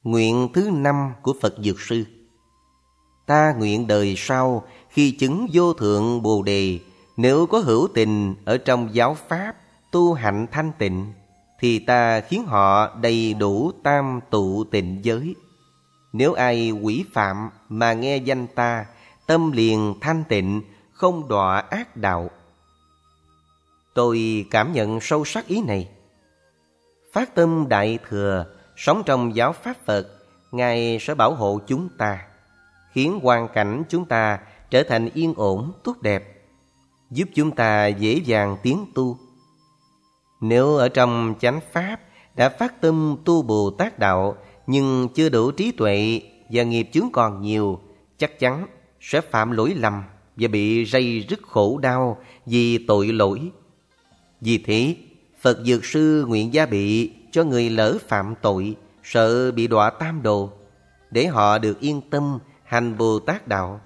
Nguyện thứ 5 của Phật Dược Sư. Ta nguyện đời sau khi chứng vô thượng Bồ Đề, nếu có hữu tình ở trong giáo pháp tu hạnh thanh tịnh, thì ta khiến họ đầy đủ tam tụ tịnh giới. Nếu ai quỷ phạm mà nghe danh ta, tâm liền thanh tịnh, không đọa ác đạo. Tôi cảm nhận sâu sắc ý này. Phát tâm Đại Thừa, sống trong giáo pháp Phật, Ngài sẽ bảo hộ chúng ta, khiến hoàn cảnh chúng ta trở thành yên ổn, tốt đẹp, giúp chúng ta dễ dàng tiến tu. Nếu ở trong chánh pháp đã phát tâm tu Bồ Tát đạo, nhưng chưa đủ trí tuệ và nghiệp chướng còn nhiều, chắc chắn sẽ phạm lỗi lầm và bị rầy rứt khổ đau vì tội lỗi. Vì thế, Phật Dược Sư nguyện gia bị cho người lỡ phạm tội, sợ bị đọa tam đồ, để họ được yên tâm hành Bồ Tát đạo.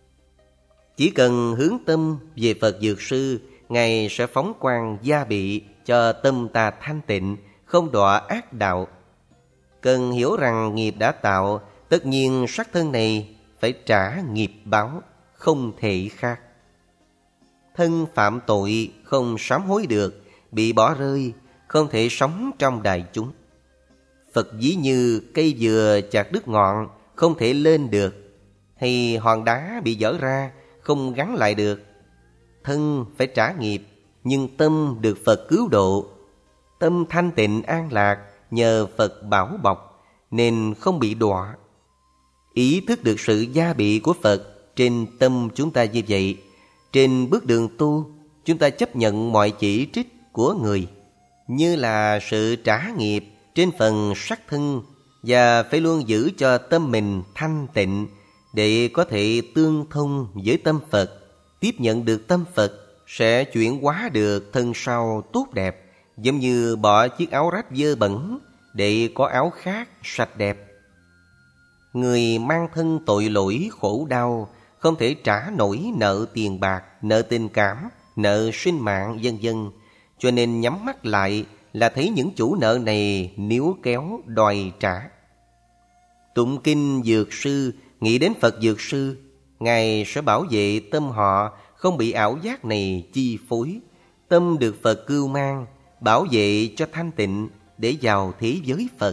Chỉ cần hướng tâm về Phật Dược Sư, Ngài sẽ phóng quang gia bị cho tâm ta thanh tịnh, không đọa ác đạo. Cần hiểu rằng nghiệp đã tạo, tất nhiên sắc thân này phải trả nghiệp báo, không thể khác. Thân phạm tội không sám hối được, bị bỏ rơi, không thể sống trong đại chúng. Phật ví như cây dừa chặt đứt ngọn, không thể lên được, hay hòn đá bị vỡ ra, không gắn lại được. Thân phải trả nghiệp, nhưng tâm được Phật cứu độ. Tâm thanh tịnh an lạc nhờ Phật bảo bọc, nên không bị đọa. Ý thức được sự gia bị của Phật trên tâm chúng ta như vậy, trên bước đường tu, chúng ta chấp nhận mọi chỉ trích của người như là sự trả nghiệp trên phần sắc thân, và phải luôn giữ cho tâm mình thanh tịnh để có thể tương thông với tâm Phật, tiếp nhận được tâm Phật, sẽ chuyển hóa được thân sau tốt đẹp, giống như bỏ chiếc áo rách dơ bẩn để có áo khác sạch đẹp. Người mang thân tội lỗi khổ đau, không thể trả nổi nợ tiền bạc, nợ tình cảm, nợ sinh mạng vân vân, cho nên nhắm mắt lại là thấy những chủ nợ này níu kéo đòi trả. Tụng kinh Dược Sư, nghĩ đến Phật Dược Sư, Ngài sẽ bảo vệ tâm họ không bị ảo giác này chi phối, tâm được Phật cưu mang, bảo vệ cho thanh tịnh để vào thế giới Phật.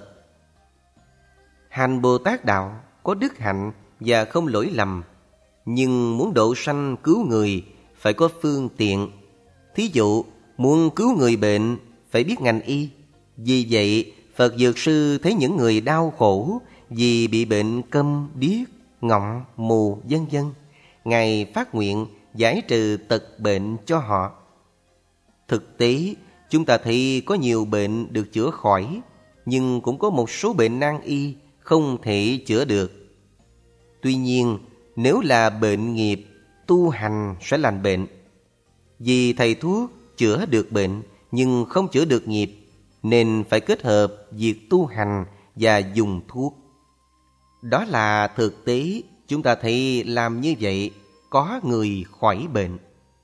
Hành Bồ Tát đạo có đức hạnh và không lỗi lầm, nhưng muốn độ sanh cứu người phải có phương tiện. Thí dụ, muốn cứu người bệnh phải biết ngành y. Vì vậy, Phật Dược Sư thấy những người đau khổ vì bị bệnh câm, điếc, ngọng, mù vân vân, Ngài phát nguyện giải trừ tật bệnh cho họ. Thực tế, chúng ta thấy có nhiều bệnh được chữa khỏi, nhưng cũng có một số bệnh nan y không thể chữa được. Tuy nhiên, nếu là bệnh nghiệp, tu hành sẽ lành bệnh. Vì thầy thuốc chữa được bệnh nhưng không chữa được nghiệp, nên phải kết hợp việc tu hành và dùng thuốc. Đó là thực tế, chúng ta thấy làm như vậy có người khỏi bệnh.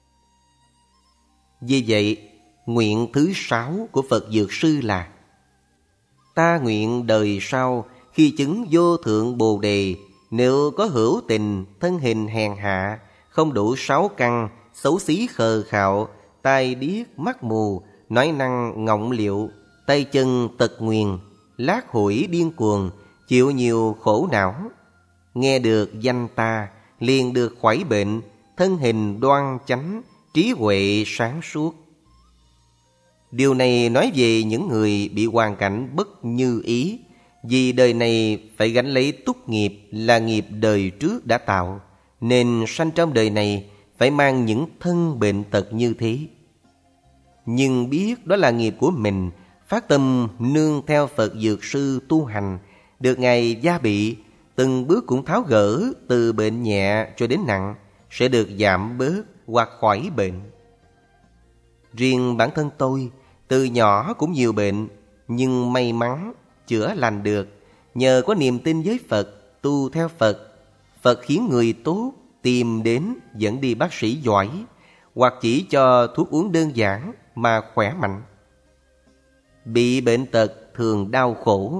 Vì vậy, nguyện thứ 6 của Phật Dược Sư là: ta nguyện đời sau khi chứng vô thượng Bồ Đề, nếu có hữu tình thân hình hèn hạ, không đủ 6 căn, xấu xí khờ khạo, tai điếc mắt mù, nói năng ngọng liệu, tay chân tật nguyền, lác hủi điên cuồng, chịu nhiều khổ não, nghe được danh ta liền được khỏi bệnh, thân hình đoan chánh, trí huệ sáng suốt. Điều này nói về những người bị hoàn cảnh bất như ý, vì đời này phải gánh lấy túc nghiệp là nghiệp đời trước đã tạo, nên sanh trong đời này phải mang những thân bệnh tật như thế. Nhưng biết đó là nghiệp của mình, phát tâm nương theo Phật Dược Sư tu hành, được Ngài gia bị, từng bước cũng tháo gỡ từ bệnh nhẹ cho đến nặng, sẽ được giảm bớt hoặc khỏi bệnh. Riêng bản thân tôi, từ nhỏ cũng nhiều bệnh, nhưng may mắn chữa lành được, nhờ có niềm tin với Phật, tu theo Phật. Phật khiến người tốt tìm đến dẫn đi bác sĩ giỏi, hoặc chỉ cho thuốc uống đơn giản mà khỏe mạnh. Bị bệnh tật thường đau khổ,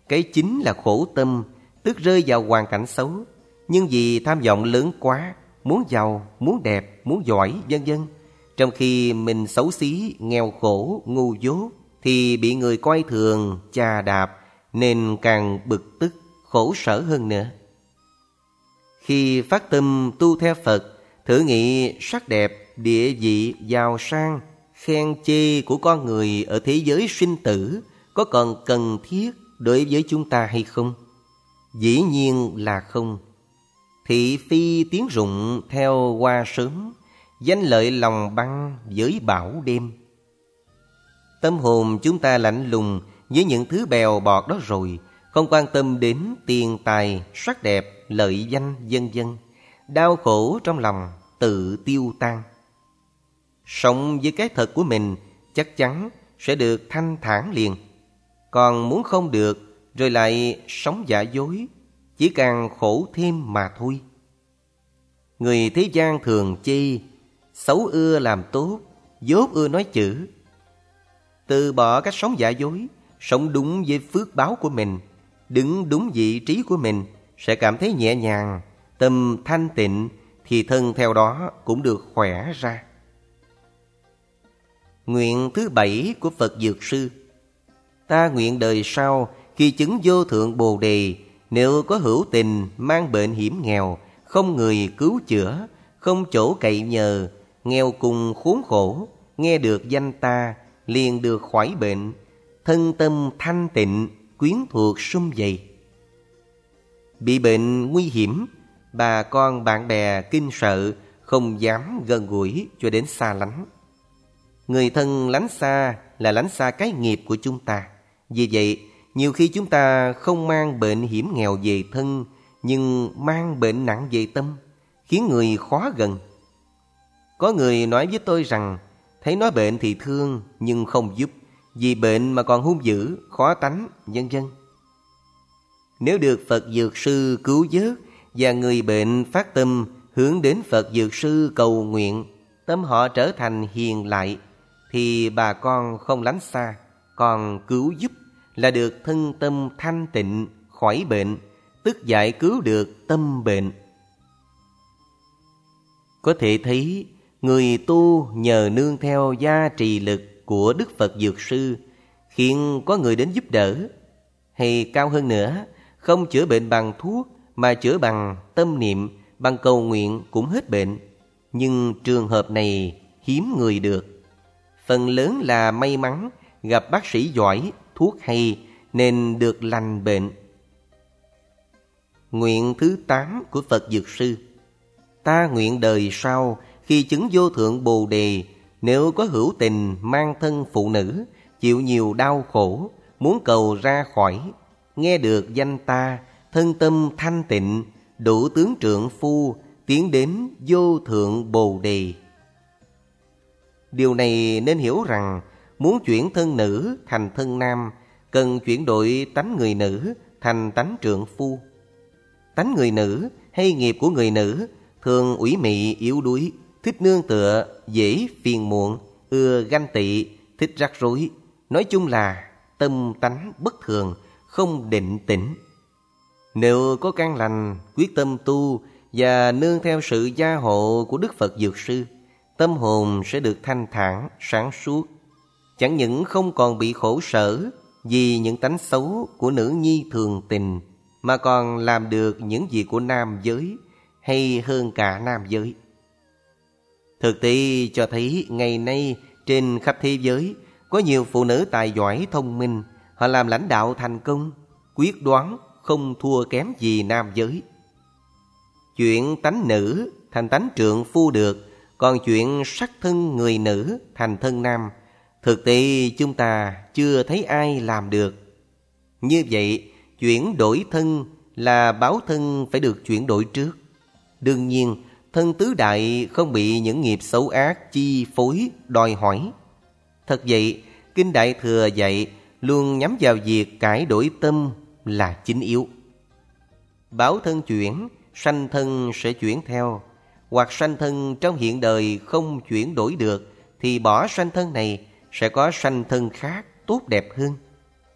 Cái chính là khổ tâm, tức rơi vào hoàn cảnh xấu. Nhưng vì tham vọng lớn quá, muốn giàu, muốn đẹp, muốn giỏi, vân vân, trong khi mình xấu xí, nghèo khổ, ngu dốt, thì bị người coi thường, chà đạp, nên càng bực tức, khổ sở hơn nữa. Khi phát tâm tu theo Phật, thử nghĩ sắc đẹp, địa vị, giàu sang, khen chê của con người ở thế giới sinh tử có còn cần thiết đối với chúng ta hay không? Dĩ nhiên là không. Thị phi tiếng rụng theo hoa sớm, danh lợi lòng băng với bão đêm. Tâm hồn chúng ta lạnh lùng với những thứ bèo bọt đó rồi, không quan tâm đến tiền tài, sắc đẹp, lợi danh, vân vân. Đau khổ trong lòng tự tiêu tan. Sống với cái thật của mình chắc chắn sẽ được thanh thản liền. Còn muốn không được rồi lại sống giả dối, chỉ càng khổ thêm mà thôi. Người thế gian thường chê xấu ưa làm tốt, dốt ưa nói chữ. Từ bỏ cách sống giả dối, sống đúng với phước báo của mình, đứng đúng vị trí của mình, sẽ cảm thấy nhẹ nhàng, tâm thanh tịnh, thì thân theo đó cũng được khỏe ra. Nguyện thứ 7 của Phật Dược Sư. Ta nguyện đời sau khi chứng vô thượng Bồ Đề, nếu có hữu tình mang bệnh hiểm nghèo, không người cứu chữa, không chỗ cậy nhờ, nghèo cùng khốn khổ, nghe được danh ta liền được khỏi bệnh, thân tâm thanh tịnh, quyến thuộc sum vầy. Bị bệnh nguy hiểm, bà con bạn bè kinh sợ, không dám gần gũi cho đến xa lánh. Người thân lánh xa là lánh xa cái nghiệp của chúng ta. Vì vậy, nhiều khi chúng ta không mang bệnh hiểm nghèo về thân, nhưng mang bệnh nặng về tâm, khiến người khó gần. Có người nói với tôi rằng, thấy nói bệnh thì thương, nhưng không giúp, vì bệnh mà còn hung dữ, khó tánh, vân vân. Nếu được Phật Dược Sư cứu vớt và người bệnh phát tâm hướng đến Phật Dược Sư cầu nguyện, tâm họ trở thành hiền lại, thì bà con không lánh xa, còn cứu giúp là được thân tâm thanh tịnh, khỏi bệnh, tức giải cứu được tâm bệnh. Có thể thấy, người tu nhờ nương theo gia trì lực của Đức Phật Dược Sư, khiến có người đến giúp đỡ. Hay cao hơn nữa, không chữa bệnh bằng thuốc, mà chữa bằng tâm niệm, bằng cầu nguyện cũng hết bệnh. Nhưng trường hợp này hiếm người được. Phần lớn là may mắn, gặp bác sĩ giỏi, thuốc hay, nên được lành bệnh. Nguyện thứ 8 của Phật Dược Sư. Ta nguyện đời sau, khi chứng vô thượng Bồ Đề, nếu có hữu tình mang thân phụ nữ, chịu nhiều đau khổ, muốn cầu ra khỏi, nghe được danh ta, thân tâm thanh tịnh, đủ tướng trượng phu, tiến đến vô thượng Bồ Đề. Điều này nên hiểu rằng, muốn chuyển thân nữ thành thân nam, cần chuyển đổi tánh người nữ thành tánh trượng phu. Tánh người nữ hay nghiệp của người nữ thường ủy mị yếu đuối, thích nương tựa, dễ phiền muộn, ưa ganh tị, thích rắc rối. Nói chung là tâm tánh bất thường, không định tĩnh. Nếu có căn lành, quyết tâm tu và nương theo sự gia hộ của Đức Phật Dược Sư, tâm hồn sẽ được thanh thản, sáng suốt. Chẳng những không còn bị khổ sở vì những tánh xấu của nữ nhi thường tình, mà còn làm được những gì của nam giới, hay hơn cả nam giới. Thực tế cho thấy ngày nay trên khắp thế giới có nhiều phụ nữ tài giỏi thông minh, họ làm lãnh đạo thành công, quyết đoán, không thua kém gì nam giới. Chuyện tánh nữ thành tánh trượng phu được, còn chuyện sắc thân người nữ thành thân nam, thực tế chúng ta chưa thấy ai làm được. Như vậy, chuyển đổi thân là báo thân phải được chuyển đổi trước. Đương nhiên, thân tứ đại không bị những nghiệp xấu ác chi phối, đòi hỏi. Thật vậy, Kinh Đại Thừa dạy luôn nhắm vào việc cải đổi tâm là chính yếu. Báo thân chuyển, sanh thân sẽ chuyển theo. Hoặc sanh thân trong hiện đời không chuyển đổi được, thì bỏ sanh thân này sẽ có sanh thân khác tốt đẹp hơn.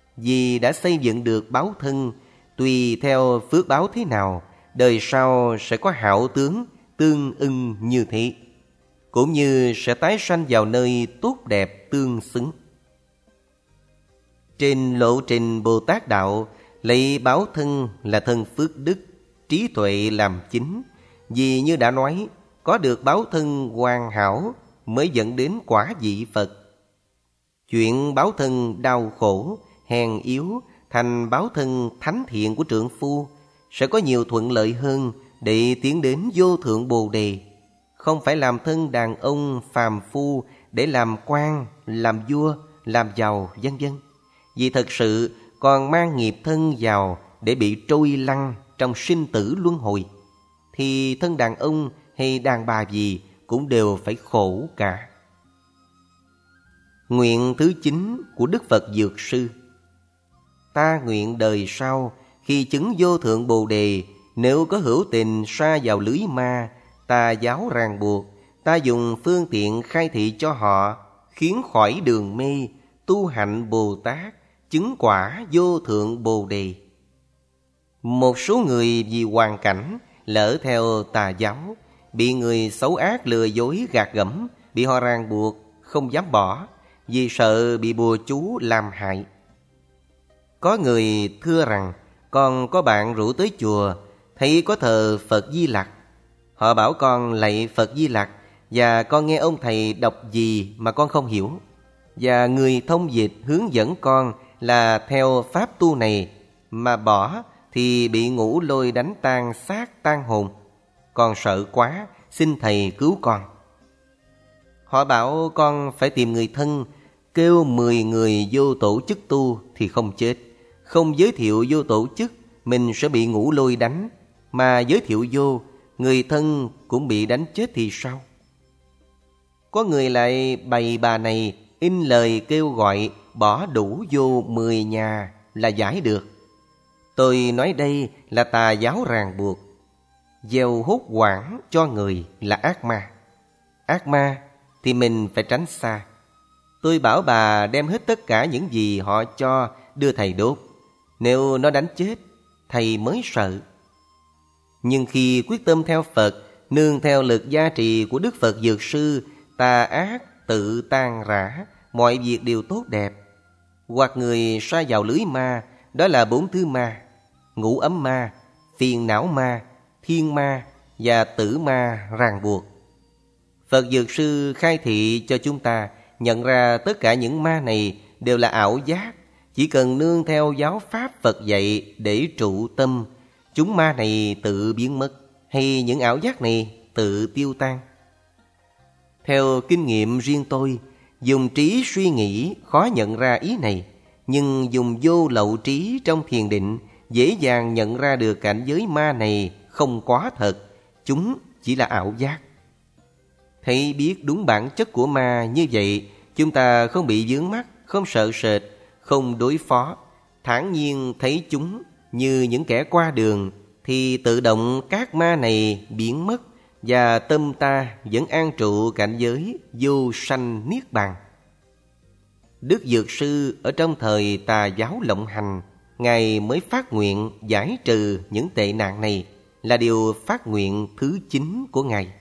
Vì đã xây dựng được báo thân, tùy theo phước báo thế nào, đời sau sẽ có hảo tướng tương ưng như thế, cũng như sẽ tái sanh vào nơi tốt đẹp tương xứng. Trên lộ trình Bồ Tát Đạo, lấy báo thân là thân phước đức, trí tuệ làm chính. Vì như đã nói, có được báo thân hoàn hảo mới dẫn đến quả vị Phật. Chuyện báo thân đau khổ, hèn yếu thành báo thân thánh thiện của trượng phu sẽ có nhiều thuận lợi hơn để tiến đến vô thượng Bồ Đề. Không phải làm thân đàn ông phàm phu để làm quan, làm vua, làm giàu, vân vân. Vì thật sự còn mang nghiệp thân vào để bị trôi lăn trong sinh tử luân hồi, thì thân đàn ông hay đàn bà gì cũng đều phải khổ cả. Nguyện thứ 9 của Đức Phật Dược Sư. Ta nguyện đời sau, khi chứng vô thượng Bồ Đề, nếu có hữu tình sa vào lưới ma, tà giáo ràng buộc, ta dùng phương tiện khai thị cho họ, khiến khỏi đường mê, tu hạnh Bồ Tát, chứng quả vô thượng Bồ Đề. Một số người vì hoàn cảnh lỡ theo tà giáo, bị người xấu ác lừa dối gạt gẫm, bị họ ràng buộc, không dám bỏ, vì sợ bị bùa chú làm hại. Có người thưa rằng, con có bạn rủ tới chùa, thấy có thờ Phật Di Lặc. Họ bảo con lạy Phật Di Lặc, và con nghe ông thầy đọc gì mà con không hiểu. Và người thông dịch hướng dẫn con là theo pháp tu này, mà bỏ thì bị ngũ lôi đánh tan xác tan hồn. Con sợ quá, xin thầy cứu con. Họ bảo con phải tìm người thân, kêu 10 người vô tổ chức tu thì không chết. Không giới thiệu vô tổ chức, mình sẽ bị ngũ lôi đánh. Mà giới thiệu vô, người thân cũng bị đánh chết thì sao? Có người lại bày bà này in lời kêu gọi bỏ đủ vô 10 nhà là giải được. Tôi nói đây là tà giáo ràng buộc. Gieo hốt hoảng cho người là ác ma. Ác ma thì mình phải tránh xa. Tôi bảo bà đem hết tất cả những gì họ cho đưa thầy đốt. Nếu nó đánh chết, thầy mới sợ. Nhưng khi quyết tâm theo Phật, nương theo lực gia trì của Đức Phật Dược Sư, tà ác tự tan rã, mọi việc đều tốt đẹp. Hoặc người sa vào lưới ma, đó là 4 thứ ma: ngũ ấm ma, phiền não ma, thiên ma và tử ma ràng buộc. Phật Dược Sư khai thị cho chúng ta nhận ra tất cả những ma này đều là ảo giác. Chỉ cần nương theo giáo pháp Phật dạy để trụ tâm, chúng ma này tự biến mất, hay những ảo giác này tự tiêu tan. Theo kinh nghiệm riêng tôi, dùng trí suy nghĩ khó nhận ra ý này, nhưng dùng vô lậu trí trong thiền định dễ dàng nhận ra được cảnh giới ma này không quá thật, chúng chỉ là ảo giác. Thấy biết đúng bản chất của ma như vậy, chúng ta không bị vướng mắc, không sợ sệt, không đối phó, thản nhiên thấy chúng như những kẻ qua đường, thì tự động các ma này biến mất, và tâm ta vẫn an trụ cảnh giới vô sanh niết bàn. Đức Dược Sư ở trong thời tà giáo lộng hành, Ngài mới phát nguyện giải trừ những tệ nạn này, là điều phát nguyện thứ 9 của Ngài.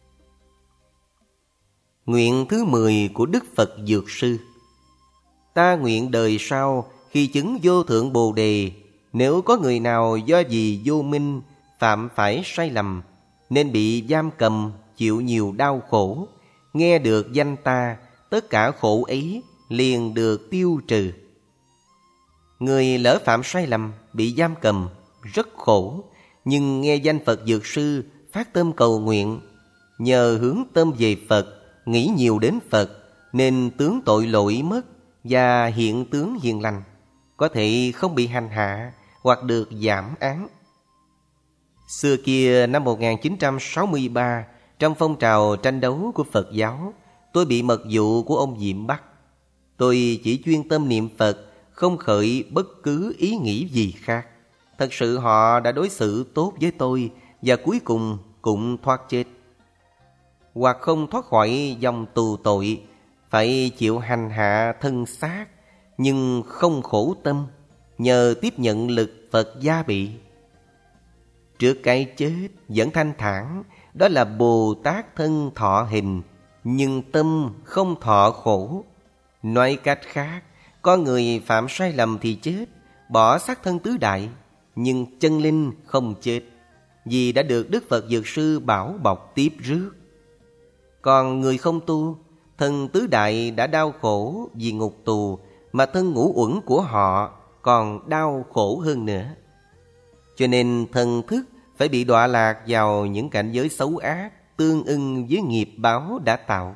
Nguyện thứ 10 của Đức Phật Dược Sư. Ta nguyện đời sau, khi chứng vô thượng Bồ Đề, nếu có người nào do vì vô minh phạm phải sai lầm, nên bị giam cầm, chịu nhiều đau khổ, nghe được danh ta, tất cả khổ ấy liền được tiêu trừ. Người lỡ phạm sai lầm, bị giam cầm, rất khổ, nhưng nghe danh Phật Dược Sư, phát tâm cầu nguyện, nhờ hướng tâm về Phật, nghĩ nhiều đến Phật, nên tướng tội lỗi mất, và hiện tướng hiền lành, có thể không bị hành hạ hoặc được giảm án. Xưa kia năm 1963, trong phong trào tranh đấu của Phật giáo, tôi bị mật dụ của ông Diệm bắt. Tôi chỉ chuyên tâm niệm Phật, không khởi bất cứ ý nghĩ gì khác. Thật sự họ đã đối xử tốt với tôi, và cuối cùng cũng thoát chết. Hoặc không thoát khỏi dòng tù tội, phải chịu hành hạ thân xác, nhưng không khổ tâm, nhờ tiếp nhận lực Phật gia bị. Trước cái chết vẫn thanh thản, đó là Bồ Tát thân thọ hình, nhưng tâm không thọ khổ. Nói cách khác, con người phạm sai lầm thì chết, bỏ xác thân tứ đại, nhưng chân linh không chết, vì đã được Đức Phật Dược Sư bảo bọc tiếp rước. Còn người không tu, thân tứ đại đã đau khổ vì ngục tù, mà thân ngũ uẩn của họ còn đau khổ hơn nữa. Cho nên thần thức phải bị đọa lạc vào những cảnh giới xấu ác, tương ưng với nghiệp báo đã tạo.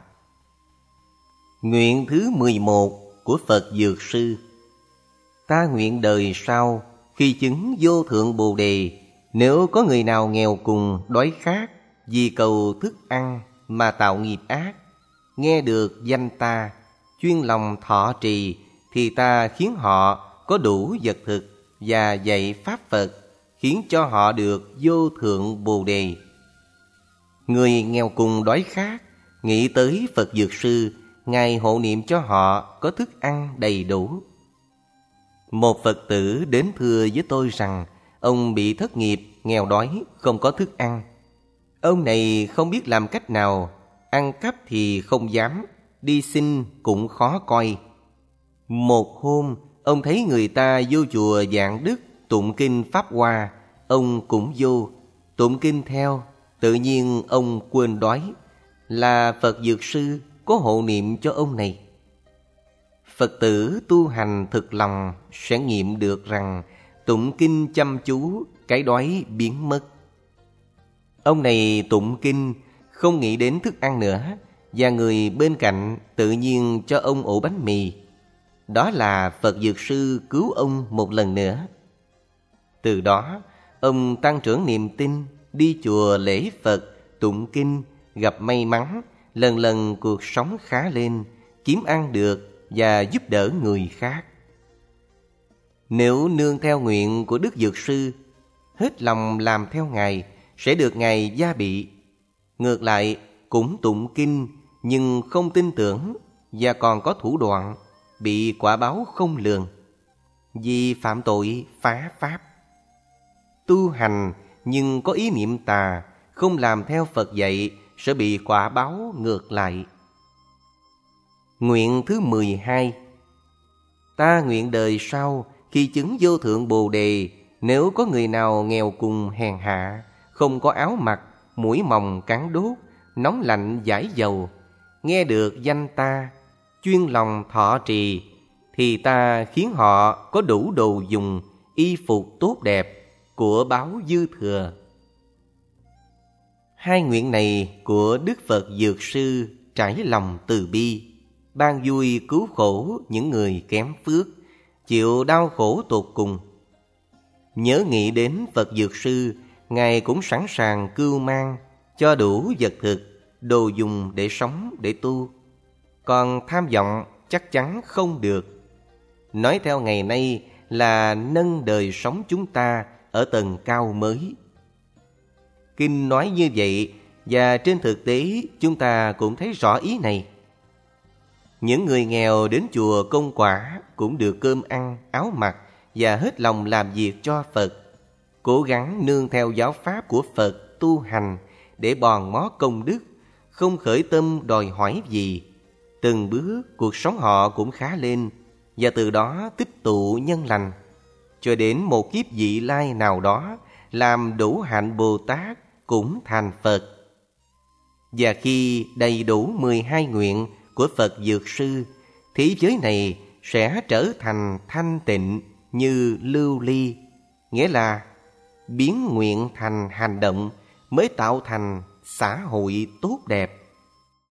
Nguyện thứ 11 của Phật Dược Sư. Ta nguyện đời sau, khi chứng vô thượng Bồ Đề, nếu có người nào nghèo cùng, đói khát, vì cầu thức ăn mà tạo nghiệp ác, nghe được danh ta, chuyên lòng thọ trì, thì ta khiến họ có đủ vật thực và dạy Pháp Phật, khiến cho họ được vô thượng Bồ Đề. Người nghèo cùng đói khát, nghĩ tới Phật Dược Sư, Ngài hộ niệm cho họ có thức ăn đầy đủ. Một Phật tử đến thưa với tôi rằng ông bị thất nghiệp, nghèo đói, không có thức ăn. Ông này không biết làm cách nào, ăn cắp thì không dám, đi xin cũng khó coi. Một hôm, ông thấy người ta vô chùa Vạn Đức tụng kinh Pháp Hoa, ông cũng vô, tụng kinh theo. Tự nhiên ông quên đói, là Phật Dược Sư có hộ niệm cho ông này. Phật tử tu hành thực lòng sẽ nghiệm được rằng tụng kinh chăm chú, cái đói biến mất. Ông này tụng kinh không nghĩ đến thức ăn nữa, và người bên cạnh tự nhiên cho ông ổ bánh mì. Đó là Phật Dược Sư cứu ông một lần nữa. Từ đó, ông tăng trưởng niềm tin, đi chùa lễ Phật, tụng kinh, gặp may mắn, lần lần cuộc sống khá lên, kiếm ăn được và giúp đỡ người khác. Nếu nương theo nguyện của Đức Dược Sư, hết lòng làm theo Ngài, sẽ được Ngài gia bị. Ngược lại, cũng tụng kinh nhưng không tin tưởng và còn có thủ đoạn, bị quả báo không lường, vì phạm tội phá pháp. Tu hành nhưng có ý niệm tà, không làm theo Phật dạy, sẽ bị quả báo ngược lại. Nguyện thứ 12. Ta nguyện đời sau, khi chứng vô thượng Bồ Đề, nếu có người nào nghèo cùng hèn hạ, không có áo mặc, mũi mồng cắn đốt, nóng lạnh giải dầu, nghe được danh ta, chuyên lòng thọ trì, thì ta khiến họ có đủ đồ dùng, y phục tốt đẹp, của báo dư thừa. Hai nguyện này của Đức Phật Dược Sư trải lòng từ bi, ban vui cứu khổ những người kém phước, chịu đau khổ tột cùng. Nhớ nghĩ đến Phật Dược Sư, Ngài cũng sẵn sàng cưu mang, cho đủ vật thực, đồ dùng để sống, để tu. Còn tham vọng chắc chắn không được. Nói theo ngày nay là nâng đời sống chúng ta ở tầng cao mới. Kinh nói như vậy, và trên thực tế chúng ta cũng thấy rõ ý này. Những người nghèo đến chùa công quả cũng được cơm ăn, áo mặc và hết lòng làm việc cho Phật, cố gắng nương theo giáo pháp của Phật tu hành để bòn mó công đức, không khởi tâm đòi hỏi gì. Từng bước cuộc sống họ cũng khá lên, và từ đó tích tụ nhân lành, cho đến một kiếp vị lai nào đó làm đủ hạnh Bồ Tát cũng thành Phật. Và khi đầy đủ 12 nguyện của Phật Dược Sư, thế giới này sẽ trở thành thanh tịnh như lưu ly, nghĩa là biến nguyện thành hành động mới tạo thành xã hội tốt đẹp.